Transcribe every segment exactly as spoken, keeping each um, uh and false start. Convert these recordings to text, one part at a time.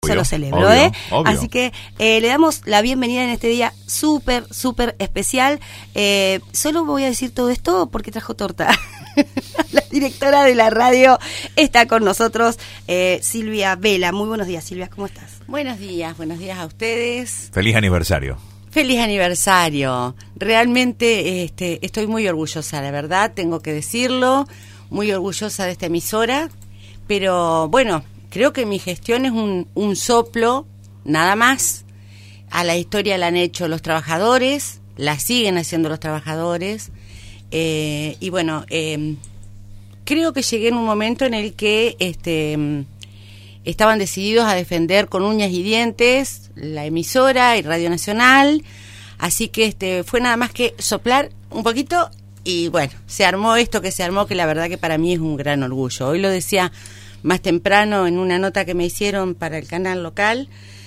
Eso lo celebró, obvio, ¿eh? Obvio. Así que eh, le damos la bienvenida en este día súper, súper especial. Eh, solo voy a decir todo esto porque trajo torta. La directora de la radio está con nosotros, eh, Silvia Vela. Muy buenos días, Silvia, ¿cómo estás? Buenos días, buenos días a ustedes. Feliz aniversario. Feliz aniversario. Realmente este, estoy muy orgullosa, la verdad, tengo que decirlo. Muy orgullosa de esta emisora. Pero bueno, creo que mi gestión es un, un soplo, nada más. A la historia la han hecho los trabajadores, la siguen haciendo los trabajadores. Eh, y bueno, eh, creo que llegué en un momento en el que este, estaban decididos a defender con uñas y dientes la emisora y Radio Nacional. Así que este fue nada más que soplar un poquito y bueno, se armó esto que se armó, que la verdad que para mí es un gran orgullo. Hoy lo decía más temprano en una nota que me hicieron para el canal local,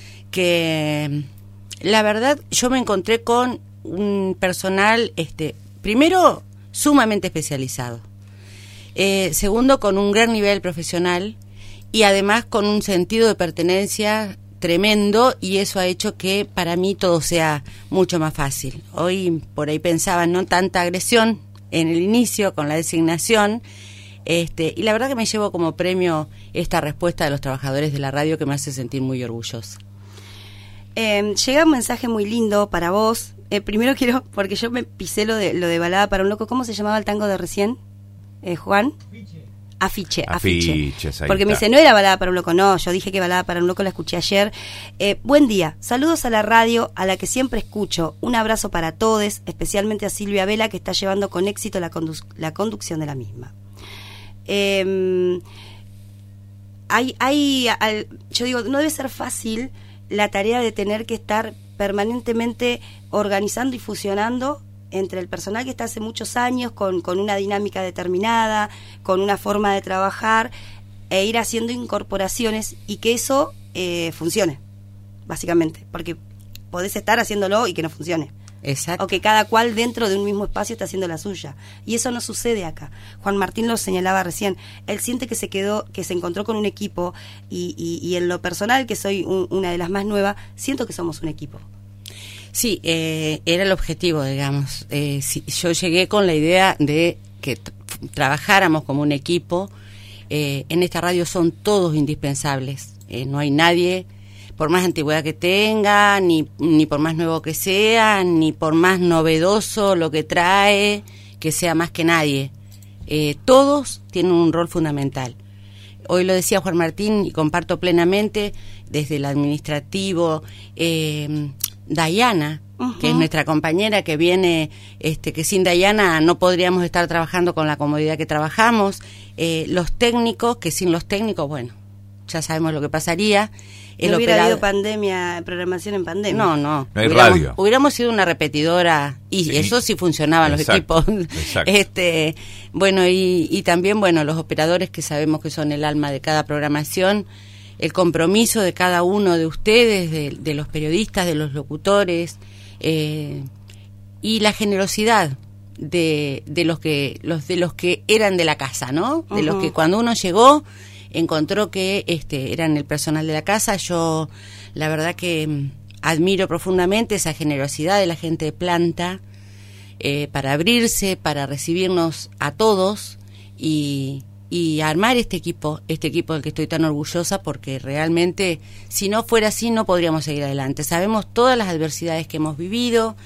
que la verdad yo me encontré con un personal, este, primero, sumamente especializado, eh, segundo, con un gran nivel profesional y además con un sentido de pertenencia tremendo, y eso ha hecho que para mí todo sea mucho más fácil. Hoy por ahí pensaba no tanta agresión en el inicio con la designación. Este, y la verdad que me llevo como premio esta respuesta de los trabajadores de la radio, que me hace sentir muy orgullosa. Eh, llega un mensaje muy lindo para vos. Eh, primero quiero, porque yo me pisé lo de lo de Balada para un Loco. ¿Cómo se llamaba el tango de recién, eh, Juan? Afiche. Afiche, afiche. Porque me dice, no era Balada para un Loco, no, yo dije que Balada para un Loco la escuché ayer. Eh, buen día, saludos a la radio, a la que siempre escucho. Un abrazo para todos, especialmente a Silvia Vela, que está llevando con éxito la, condu- la conducción de la misma. Eh, hay, hay, al, yo digo, no debe ser fácil la tarea de tener que estar permanentemente organizando y fusionando entre el personal que está hace muchos años con, con una dinámica determinada, con una forma de trabajar, e ir haciendo incorporaciones y que eso eh, funcione, básicamente, porque podés estar haciéndolo y que no funcione. Exacto. O que cada cual dentro de un mismo espacio está haciendo la suya. Y eso no sucede acá. Juan Martín lo señalaba recién. Él siente que se quedó, que se encontró con un equipo, y, y, y en lo personal, que soy un, una de las más nuevas, siento que somos un equipo. Sí, eh, era el objetivo, digamos. Eh, si, yo llegué con la idea de que t- trabajáramos como un equipo. Eh, en esta radio son todos indispensables. Eh, no hay nadie, por más antigüedad que tenga, ni, ni por más nuevo que sea, ni por más novedoso lo que trae, que sea más que nadie. Eh, todos tienen un rol fundamental. Hoy lo decía Juan Martín y comparto plenamente, desde el administrativo, eh, Dayana, uh-huh. que es nuestra compañera que viene, este, que sin Dayana no podríamos estar trabajando con la comodidad que trabajamos, eh, los técnicos, que sin los técnicos, bueno, ya sabemos lo que pasaría. El no hubiera operador... habido pandemia, programación en pandemia. No, no. No hay hubiéramos, radio. Hubiéramos sido una repetidora y sí. Eso sí funcionaban exacto, los equipos. Exacto. Este, bueno, y, y también, bueno, los operadores, que sabemos que son el alma de cada programación, el compromiso de cada uno de ustedes, de, de los periodistas, de los locutores, eh, y la generosidad de, de los que los de los que eran de la casa, ¿no? De uh-huh. los que cuando uno llegó encontró que este eran el personal de la casa. Yo la verdad que mm, admiro profundamente esa generosidad de la gente de planta, eh, para abrirse, para recibirnos a todos y, y armar este equipo, este equipo del que estoy tan orgullosa, porque realmente si no fuera así no podríamos seguir adelante. Sabemos todas las adversidades que hemos vivido.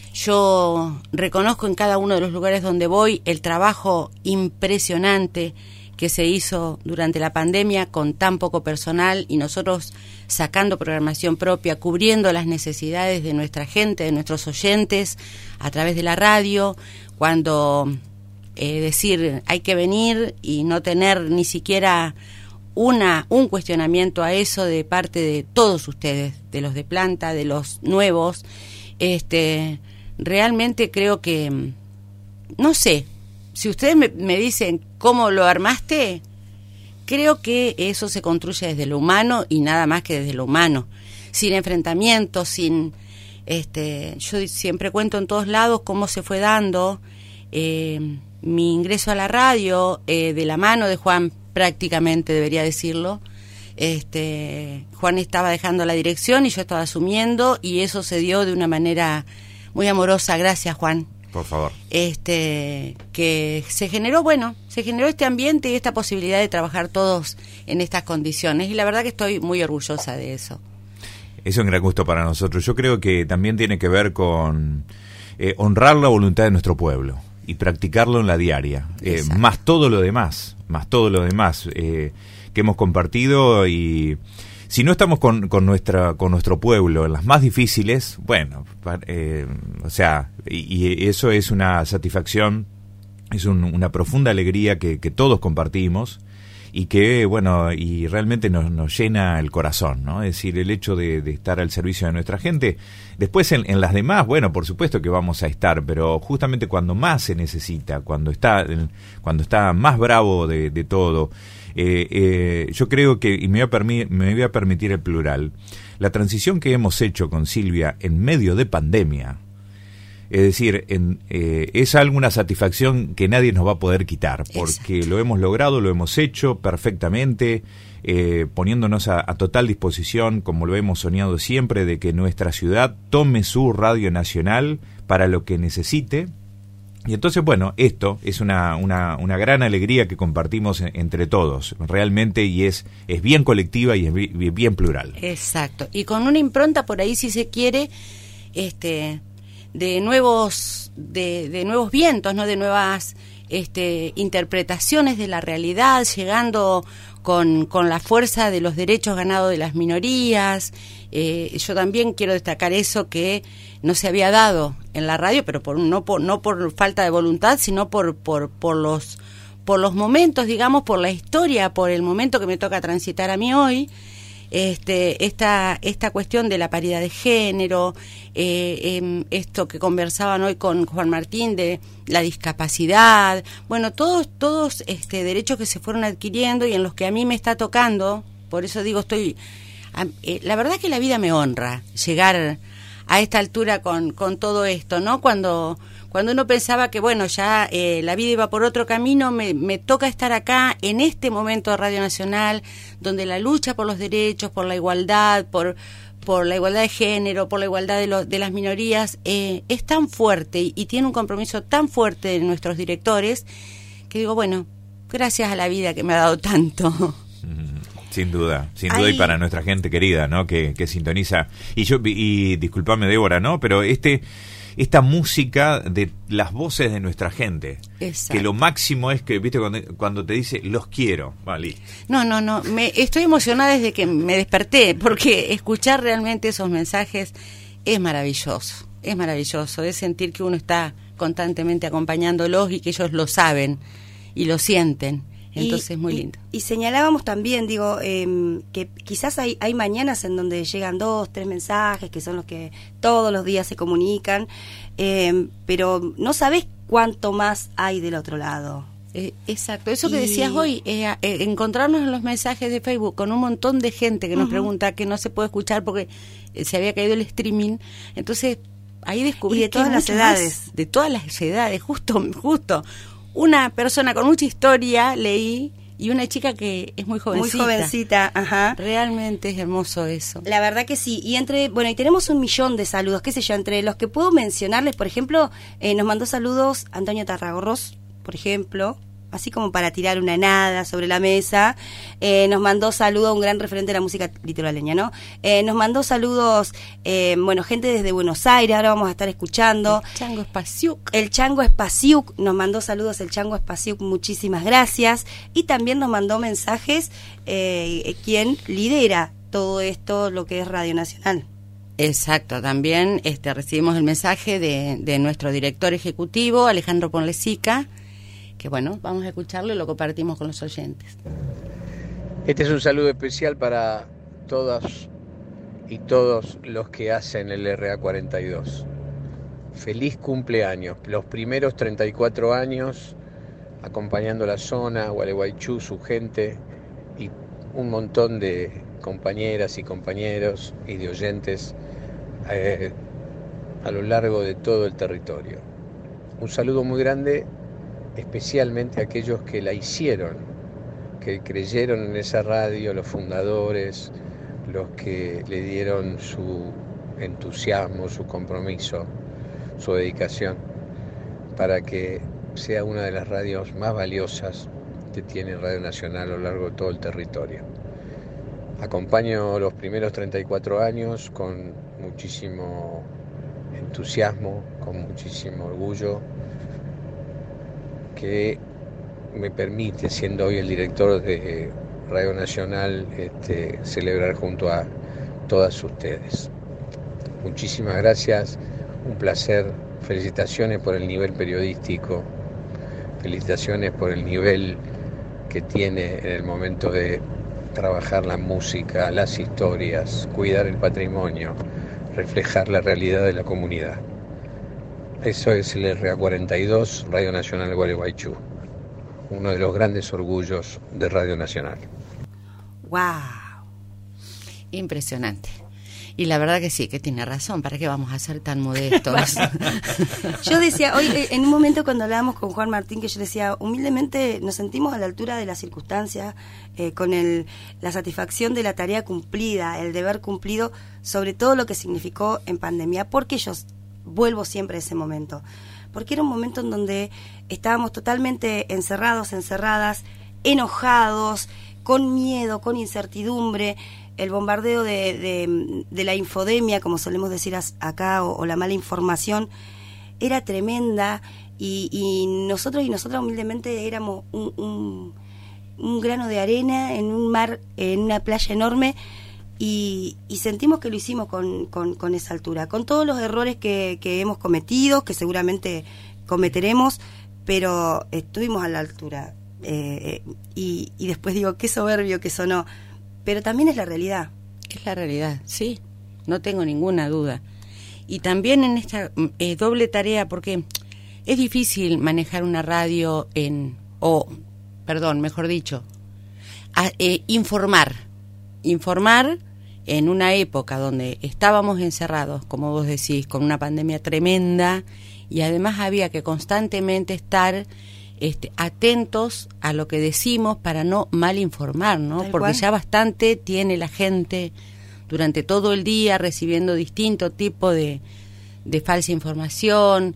Yo reconozco en cada uno de los lugares donde voy el trabajo impresionante que se hizo durante la pandemia con tan poco personal, y nosotros sacando programación propia, cubriendo las necesidades de nuestra gente, de nuestros oyentes, a través de la radio, cuando eh, decir hay que venir y no tener ni siquiera una un cuestionamiento a eso de parte de todos ustedes, de los de planta, de los nuevos, este realmente creo que, no sé, si ustedes me, me dicen cómo lo armaste, creo que eso se construye desde lo humano y nada más que desde lo humano, sin enfrentamientos, sin, este, yo siempre cuento en todos lados cómo se fue dando eh, mi ingreso a la radio, eh, de la mano de Juan prácticamente, debería decirlo, Este, Juan estaba dejando la dirección y yo estaba asumiendo, y eso se dio de una manera muy amorosa. Gracias, Juan. Por favor. Este, que se generó, bueno, se generó este ambiente y esta posibilidad de trabajar todos en estas condiciones, y la verdad que estoy muy orgullosa de eso. Es un gran gusto para nosotros. Yo creo que también tiene que ver con eh, honrar la voluntad de nuestro pueblo y practicarlo en la diaria, eh, más todo lo demás, más todo lo demás eh, que hemos compartido. Y si no estamos con, con nuestra con nuestro pueblo en las más difíciles, bueno, eh, o sea, y, y eso es una satisfacción, es un, una profunda alegría que, que todos compartimos, y que, bueno, y realmente nos, nos llena el corazón, ¿no? Es decir, el hecho de, de estar al servicio de nuestra gente. Después en, en las demás, bueno, por supuesto que vamos a estar, pero justamente cuando más se necesita, cuando está, cuando está más bravo de, de todo, eh, eh, yo creo que, y me voy, a permi- me voy a permitir el plural, la transición que hemos hecho con Silvia en medio de pandemia, es decir, en, eh, es alguna satisfacción que nadie nos va a poder quitar, porque Exacto. lo hemos logrado, lo hemos hecho perfectamente, eh, poniéndonos a, a total disposición, como lo hemos soñado siempre, de que nuestra ciudad tome su radio nacional para lo que necesite. Y entonces, bueno, esto es una, una, una gran alegría que compartimos en, entre todos, realmente, y es, es bien colectiva y es bien, bien plural. Exacto, y con una impronta por ahí, si se quiere, este... de nuevos de, de nuevos vientos, no de nuevas este, interpretaciones de la realidad, llegando con, con la fuerza de los derechos ganados de las minorías. Eh, yo también quiero destacar eso, que no se había dado en la radio, pero por, no por no por falta de voluntad, sino por por por los por los momentos, digamos, por la historia, por el momento que me toca transitar a mí hoy. Este, esta, esta cuestión de la paridad de género, eh, eh, esto que conversaban hoy con Juan Martín de la discapacidad, bueno, todos, todos este, derechos que se fueron adquiriendo y en los que a mí me está tocando, por eso digo, estoy, eh, la verdad que la vida me honra llegar a esta altura con, con todo esto, ¿no? Cuando... Cuando uno pensaba que, bueno, ya eh, la vida iba por otro camino, me, me toca estar acá en este momento de Radio Nacional, donde la lucha por los derechos, por la igualdad, por, por la igualdad de género, por la igualdad de, lo, de las minorías, eh, es tan fuerte y, y tiene un compromiso tan fuerte de nuestros directores, que digo, bueno, gracias a la vida que me ha dado tanto. Sin duda, sin duda. Ay. Y para nuestra gente querida, ¿no? Que, que sintoniza. Y yo, y discúlpame, Débora, ¿no? Pero este... esta música de las voces de nuestra gente. Exacto. Que lo máximo es que, viste, cuando, cuando te dice los quiero, vale. No, no, no, me estoy emocionada desde que me desperté, porque escuchar realmente esos mensajes es maravilloso, es maravilloso, es sentir que uno está constantemente acompañándolos y que ellos lo saben y lo sienten. Entonces es muy lindo. Y, y señalábamos también, digo, eh, que quizás hay, hay mañanas en donde llegan dos, tres mensajes, que son los que todos los días se comunican, eh, pero no sabés cuánto más hay del otro lado. Eh, exacto, eso que y... decías hoy, eh, eh, encontrarnos en los mensajes de Facebook con un montón de gente que nos uh-huh. pregunta que no se puede escuchar porque eh, se había caído el streaming, entonces ahí descubrí y de todas las edades. Más, de todas las edades, justo, justo. Una persona con mucha historia leí y una chica que es muy jovencita. Muy jovencita, ajá. Realmente es hermoso eso. La verdad que sí. Y entre, bueno, y tenemos un millón de saludos, qué sé yo, entre los que puedo mencionarles, por ejemplo, eh, nos mandó saludos Antonio Tarragorros, por ejemplo, así como para tirar una nada sobre la mesa. Eh, nos mandó saludos, un gran referente de la música litoraleña, ¿no? Eh, nos mandó saludos, eh, bueno, gente desde Buenos Aires, ahora vamos a estar escuchando. El Chango Espaciuc. El Chango Espaciuc, nos mandó saludos el Chango Espaciuc, muchísimas gracias. Y también nos mandó mensajes eh, quien lidera todo esto, lo que es Radio Nacional. Exacto, también este, recibimos el mensaje de, de nuestro director ejecutivo, Alejandro Ponlesica, que bueno, vamos a escucharlo y lo compartimos con los oyentes. Este es un saludo especial para todas y todos los que hacen el R A cuarenta y dos. Feliz cumpleaños, los primeros treinta y cuatro años acompañando la zona, Gualeguaychú, su gente y un montón de compañeras y compañeros y de oyentes eh, a lo largo de todo el territorio. Un saludo muy grande especialmente a aquellos que la hicieron que creyeron en esa radio, los fundadores, los que le dieron su entusiasmo, su compromiso, su dedicación, para que sea una de las radios más valiosas que tiene Radio Nacional a lo largo de todo el territorio. Acompaño los primeros treinta y cuatro años con muchísimo entusiasmo, con muchísimo orgullo, que me permite, siendo hoy el director de Radio Nacional, este, celebrar junto a todas ustedes. Muchísimas gracias, un placer, felicitaciones por el nivel periodístico, felicitaciones por el nivel que tiene en el momento de trabajar la música, las historias, cuidar el patrimonio, reflejar la realidad de la comunidad. Eso es el R A cuarenta y dos, Radio Nacional Gualeguaychú, uno de los grandes orgullos de Radio Nacional. ¡Wow! Impresionante. Y la verdad que sí, que tiene razón. ¿Para qué vamos a ser tan modestos? Yo decía, hoy en un momento cuando hablábamos con Juan Martín, que yo decía, humildemente nos sentimos a la altura de las circunstancias, eh, con el, la satisfacción de la tarea cumplida, el deber cumplido, sobre todo lo que significó en pandemia, porque yo vuelvo siempre a ese momento. Porque era un momento en donde estábamos totalmente encerrados, encerradas, enojados, con miedo, con incertidumbre. El bombardeo de, de, de la infodemia, como solemos decir acá, o, o la mala información, era tremenda, y, y nosotros y nosotras humildemente éramos un, un, un grano de arena en un mar, en una playa enorme, y, y sentimos que lo hicimos con, con, con esa altura, con todos los errores que, que hemos cometido, que seguramente cometeremos, pero estuvimos a la altura. Eh, y, y después digo, qué soberbio que sonó. Pero también es la realidad. Es la realidad, sí, no tengo ninguna duda. Y también en esta eh, doble tarea, porque es difícil manejar una radio en, o, perdón, mejor dicho, a, eh, informar, informar en una época donde estábamos encerrados, como vos decís, con una pandemia tremenda, y además había que constantemente estar Este, atentos a lo que decimos para no mal informar, ¿no? Tal Porque cual. ya bastante tiene la gente durante todo el día recibiendo distinto tipo de, de falsa información,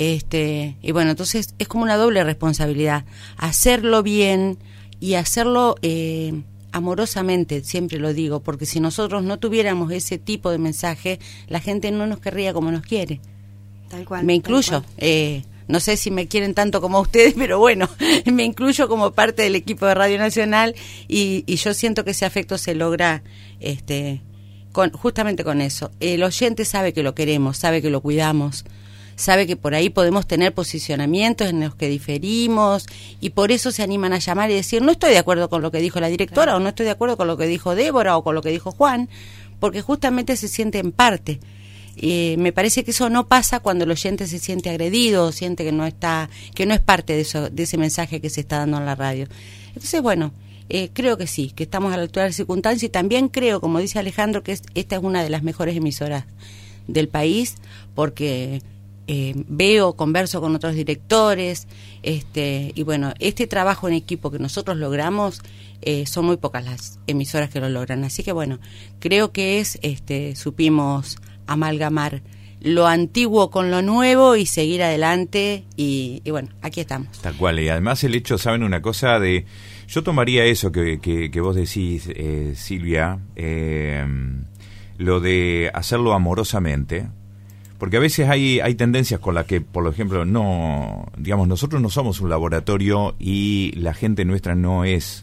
este, y bueno, entonces es como una doble responsabilidad, hacerlo bien y hacerlo eh, amorosamente, siempre lo digo, porque si nosotros no tuviéramos ese tipo de mensaje, la gente no nos querría como nos quiere. Tal cual. Me incluyo, eh, no sé si me quieren tanto como ustedes, pero bueno, me incluyo como parte del equipo de Radio Nacional, y, y yo siento que ese afecto se logra este, con, justamente con eso. El oyente sabe que lo queremos, sabe que lo cuidamos, sabe que por ahí podemos tener posicionamientos en los que diferimos, y por eso se animan a llamar y decir, no estoy de acuerdo con lo que dijo la directora, claro, o no estoy de acuerdo con lo que dijo Débora o con lo que dijo Juan, porque justamente se siente en parte. Eh, me parece que eso no pasa cuando el oyente se siente agredido, siente que no está, que no es parte de eso, de ese mensaje que se está dando en la radio. Entonces, bueno, eh, creo que sí, que estamos a la altura de la circunstancia, y también creo, como dice Alejandro, que es, esta es una de las mejores emisoras del país, porque eh, veo, converso con otros directores, este, y bueno, este trabajo en equipo que nosotros logramos, eh, son muy pocas las emisoras que lo logran. Así que bueno, creo que es, este, supimos amalgamar lo antiguo con lo nuevo y seguir adelante, y, y bueno, aquí estamos. Tal cual, y además el hecho, ¿saben una cosa? de Yo tomaría eso que, que, que vos decís, eh, Silvia, eh, lo de hacerlo amorosamente, porque a veces hay, hay tendencias con las que, por ejemplo, no, digamos, nosotros no somos un laboratorio y la gente nuestra no es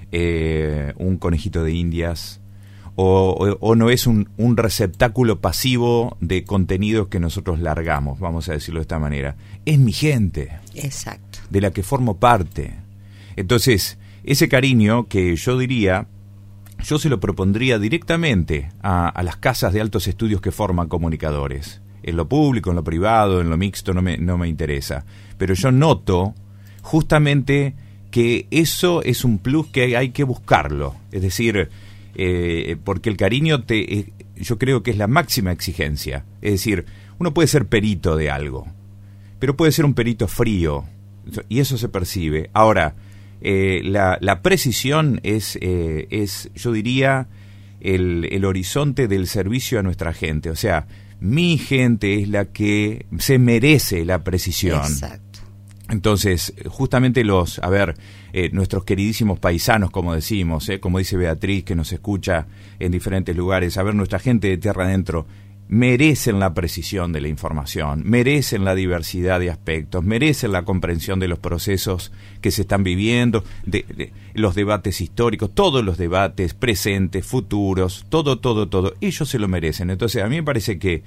eh, un conejito de indias, O, o, o no es un, un receptáculo pasivo de contenidos que nosotros largamos, vamos a decirlo de esta manera. Es mi gente. Exacto. De la que formo parte. Entonces, ese cariño que yo diría, yo se lo propondría directamente a, a las casas de altos estudios que forman comunicadores. En lo público, en lo privado, en lo mixto, no me, no me interesa. Pero yo noto justamente que eso es un plus que hay, hay que buscarlo. Es decir, Eh, porque el cariño te, eh, yo creo que es la máxima exigencia. Es decir, uno puede ser perito de algo, pero puede ser un perito frío, y eso se percibe. Ahora, eh, la, la precisión es, eh, es, yo diría, el, el horizonte del servicio a nuestra gente. O sea, mi gente es la que se merece la precisión. Exacto. Entonces, justamente los, a ver, eh, nuestros queridísimos paisanos, como decimos, eh, como dice Beatriz, que nos escucha en diferentes lugares, a ver, nuestra gente de tierra adentro, merecen la precisión de la información, merecen la diversidad de aspectos, merecen la comprensión de los procesos que se están viviendo, de, de los debates históricos, todos los debates presentes, futuros, todo, todo, todo, ellos se lo merecen. Entonces, a mí me parece que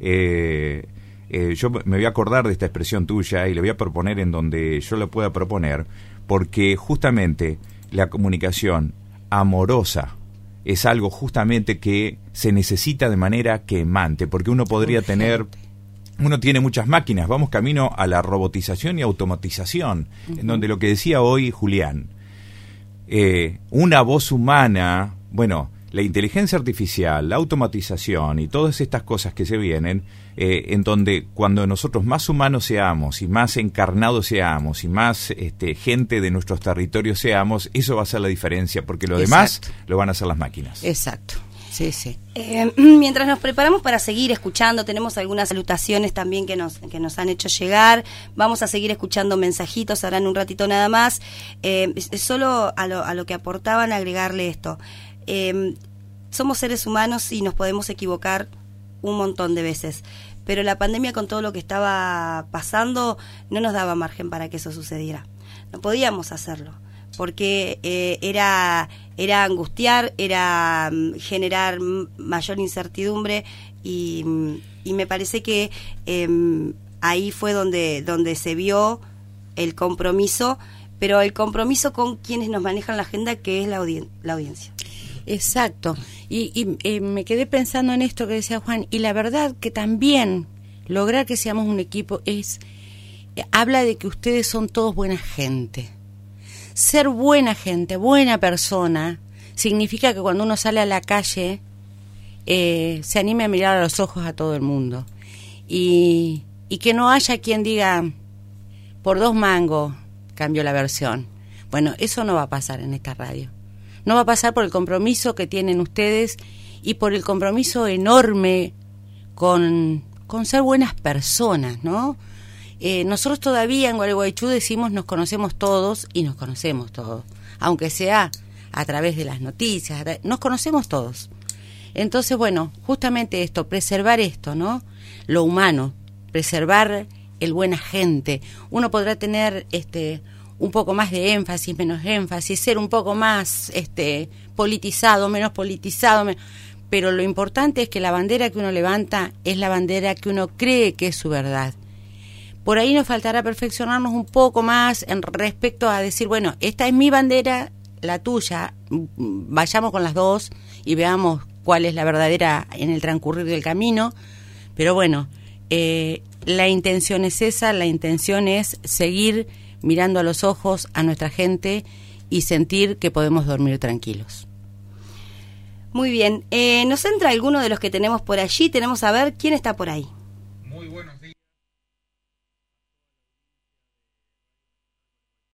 eh, eh, yo me voy a acordar de esta expresión tuya y le voy a proponer en donde yo la pueda proponer, porque justamente la comunicación amorosa es algo justamente que se necesita de manera quemante, porque uno podría Urgente. tener, uno tiene muchas máquinas, vamos camino a la robotización y automatización, uh-huh. en donde lo que decía hoy Julián, eh, una voz humana, bueno, la inteligencia artificial, la automatización y todas estas cosas que se vienen, eh, en donde cuando nosotros más humanos seamos y más encarnados seamos y más este, gente de nuestros territorios seamos, eso va a ser la diferencia, porque lo Exacto. demás lo van a hacer las máquinas. Exacto. Sí, sí. Eh, mientras nos preparamos para seguir escuchando, tenemos algunas salutaciones también que nos que nos han hecho llegar. Vamos a seguir escuchando mensajitos ahora en un ratito nada más. Eh, solo a lo, a lo que aportaban, agregarle esto. Eh, somos seres humanos y nos podemos equivocar un montón de veces, pero la pandemia, con todo lo que estaba pasando, no nos daba margen para que eso sucediera. No podíamos hacerlo, porque eh, era era angustiar, era um, generar mayor incertidumbre y, y me parece que eh, ahí fue donde donde se vio el compromiso, pero el compromiso con quienes nos manejan la agenda, que es la, audien- la audiencia. Exacto. Y, y eh, me quedé pensando en esto que decía Juan, y la verdad que también lograr que seamos un equipo es eh, habla de que ustedes son todos buena gente. Ser buena gente, buena persona, significa que cuando uno sale a la calle eh, se anime a mirar a los ojos a todo el mundo. Y, y que no haya quien diga, por dos mangos cambio la versión. Bueno, eso no va a pasar en esta radio. No va a pasar por el compromiso que tienen ustedes y por el compromiso enorme con, con ser buenas personas, ¿no? Eh, nosotros todavía en Gualeguaychú decimos nos conocemos todos, y nos conocemos todos, aunque sea a través de las noticias, nos conocemos todos. Entonces, bueno, justamente esto, preservar esto, ¿no? Lo humano, preservar el buena gente. Uno podrá tener este un poco más de énfasis, menos énfasis, ser un poco más este politizado, menos politizado, men- pero lo importante es que la bandera que uno levanta es la bandera que uno cree que es su verdad. Por ahí nos faltará perfeccionarnos un poco más en respecto a decir, bueno, esta es mi bandera, la tuya, vayamos con las dos y veamos cuál es la verdadera en el transcurrir del camino, pero bueno, eh, la intención es esa, la intención es seguir mirando a los ojos a nuestra gente y sentir que podemos dormir tranquilos. Muy bien, eh, nos entra alguno de los que tenemos por allí, tenemos a ver quién está por ahí.